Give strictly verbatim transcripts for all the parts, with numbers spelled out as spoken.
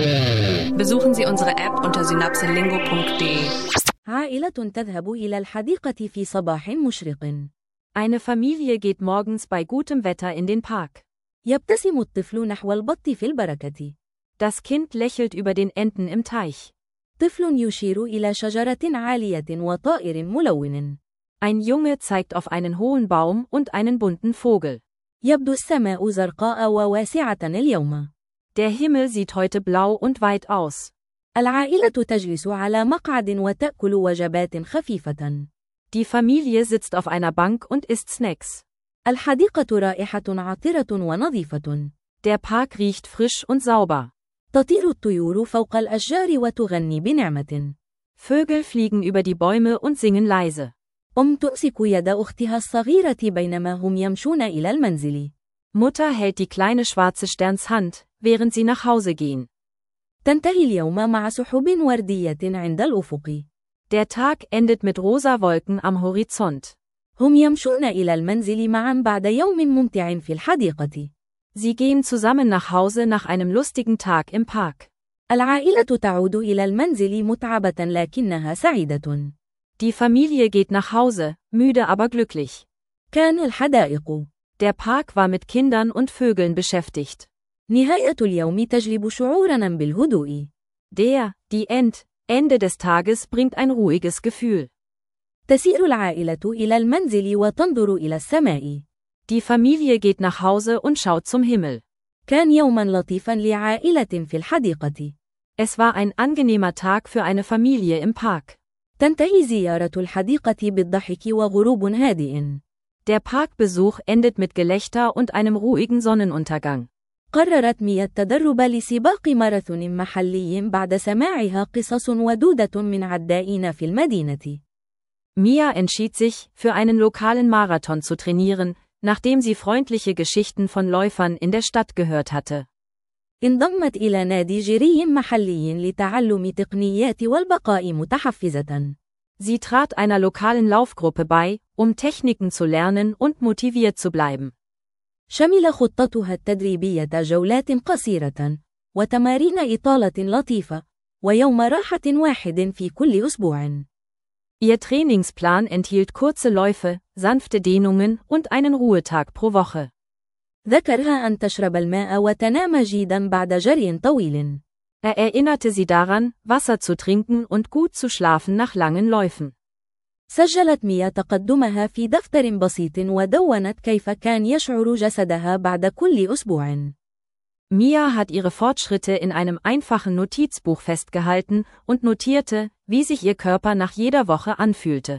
Besuchen Sie unsere App unter synapselingo punkt de. عائلة تذهب إلى الحديقة في صباح مشرق. Eine Familie geht morgens bei gutem Wetter in den Park. يبتسم الطفل نحو البط في البركة. Das Kind lächelt über den Enten im Teich. طفل يشير إلى شجرة عالية وطائر ملون. Ein Junge zeigt auf einen hohen Baum und einen bunten Vogel. يبدو السماء زرقاء وواسعة اليوم. Der Himmel sieht heute blau und weit aus. العائلة تجلس على مقعد وتأكل وجبات خفيفة. Die Familie sitzt auf einer Bank und isst Snacks. الحديقة رائحة عطرة ونظيفة. Der Park riecht frisch und sauber. تطير الطيور فوق الأشجار وتغني بنعمة. Vögel fliegen über die Bäume und singen leise. أم تمسك يد أختها الصغيرة بينما هم يمشون إلى المنزل. Mutter hält die kleine schwarze Sterns Hand, während sie nach Hause gehen. تنتهي اليوم مع سحب وردية عند الأفق. Der Tag endet mit rosa Wolken am Horizont. هم يمشون إلى المنزل معا بعد يوم ممتع في الحديقة. Sie gehen zusammen nach Hause nach einem lustigen Tag im Park. العائلة تعود إلى المنزل متعبة لكنها سعيدة. Die Familie geht nach Hause, müde aber glücklich. كان الحدائق. Der Park war mit Kindern und Vögeln beschäftigt. نهاية اليوم تجلب شعورا بالهدوء. Der, die End, Ende des Tages bringt ein ruhiges Gefühl. تسير العائلة إلى المنزل وتنظر إلى السماء. Die Familie geht nach Hause und schaut zum Himmel. كان يوما لطيفا لعائلة في الحديقة. Es war ein angenehmer Tag für eine Familie im Park. تنتهي زيارة الحديقة بالضحك وغروب هادئ. Der Parkbesuch endet mit Gelächter und einem ruhigen Sonnenuntergang. قررت ميا التدرب لسباق ماراثون محلي بعد سماعها قصص ودودة من عدائين في المدينة. Mia entschied sich, für einen lokalen Marathon zu trainieren, nachdem sie freundliche Geschichten von Läufern in der Stadt gehört hatte. انضمت إلى نادي جري محلي لتعلم تقنيات والبقاء متحفزة. Sie trat einer lokalen Laufgruppe bei, um Techniken zu lernen und motiviert zu bleiben. شمل خطتها التدريبية جولات قصيرة، وتمارين إطالة لطيفة، ويوم راحة واحد في كل أسبوع. Ihr Trainingsplan enthielt kurze Läufe, sanfte Dehnungen und einen Ruhetag pro Woche. ذكرها أن تشرب الماء وتنام جيدا بعد جري طويل. Er erinnerte sie daran, Wasser zu trinken und gut zu schlafen nach langen Läufen. سجلت ميا تقدمها في دفتر بسيط ودونت كيف كان يشعر جسدها بعد كل أسبوع. Mia hat ihre Fortschritte in einem einfachen Notizbuch festgehalten und notierte, wie sich ihr Körper nach jeder Woche anfühlte.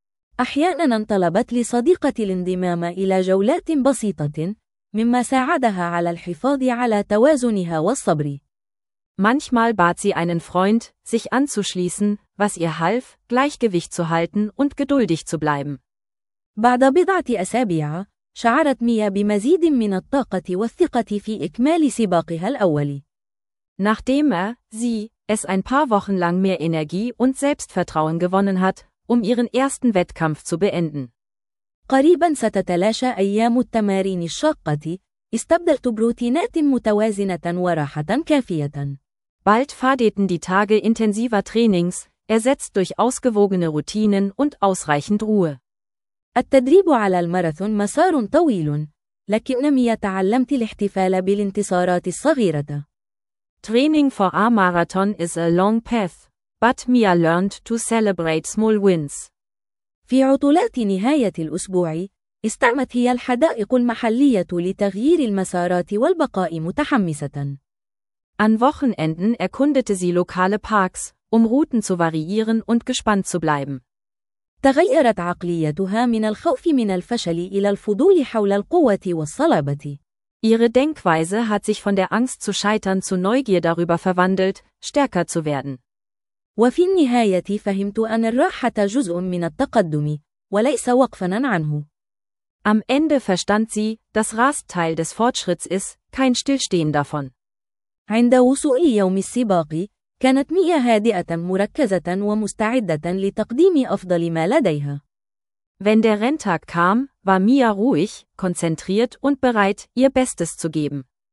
أحيانا طلبت لصديقة الانضمام إلى جولات بسيطة، مما ساعدها على الحفاظ على توازنها والصبر. Manchmal bat sie einen Freund, sich anzuschließen, was ihr half, Gleichgewicht zu halten und geduldig zu bleiben. بعد بضعة أسابيع، شعرت ميا بمزيد من الطاقة والثقة في إكمال سباقها الأول. Nachdem er, sie, es ein paar Wochen lang mehr Energie und Selbstvertrauen gewonnen hat, um ihren ersten Wettkampf zu beenden. قريبا ستتلاشى أيام التمارين الشاقة، استبدلت بروتينات متوازنة وراحة كافية. Bald fadeten die Tage intensiver Trainings, ersetzt durch ausgewogene Routinen und ausreichend Ruhe. التدريب على الماراثون مسار طويل، لكنني تعلمت الاحتفال بالانتصارات الصغيرة. Training for a marathon is a long path, but Mia learned to celebrate small wins. في عطلات نهاية الأسبوع، استعمت هي الحدائق المحلية لتغيير المسارات والبقاء متحمسة. An Wochenenden erkundete sie lokale Parks, um Routen zu variieren und gespannt zu bleiben. تغيرت عقليتها من الخوف من الفشل إلى الفضول حول القوة والصلابة. Ihre Denkweise hat sich von der Angst zu scheitern zu Neugier darüber verwandelt, stärker zu werden. وفي النهاية فهمت أن الراحة جزء من التقدم، وليس وقفاً عنه. Am Ende verstand sie, dass Rast Teil des Fortschritts ist, kein Stillstehen davon. عند وصول يوم السباق، كانت ميا هادئة مركزة ومستعدة لتقديم أفضل ما لديها. Wenn der Renntag kam, war Mia ruhig, konzentriert und bereit, ihr Bestes zu geben.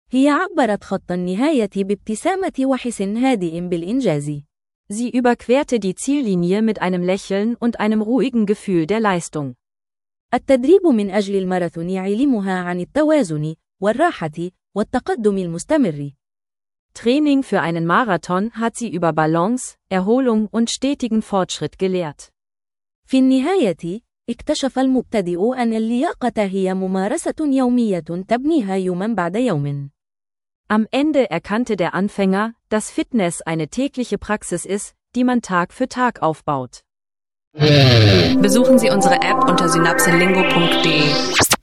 هي عبرت خط النهاية بابتسامة وحس هادئ بالإنجاز. Sie überquerte die Ziellinie mit einem Lächeln und einem ruhigen Gefühl der Leistung. التدريب من أجل الماراثون يعلمها عن التوازن والراحة والتقدم المستمر. Training für einen Marathon hat sie über Balance, Erholung und stetigen Fortschritt gelehrt. في النهاية، اكتشف المبتدئ أن اللياقة هي ممارسة يومية تبنيها يوما بعد يوم. Am Ende erkannte der Anfänger, dass Fitness eine tägliche Praxis ist, die man Tag für Tag aufbaut. Besuchen Sie unsere App unter synapselingo punkt de.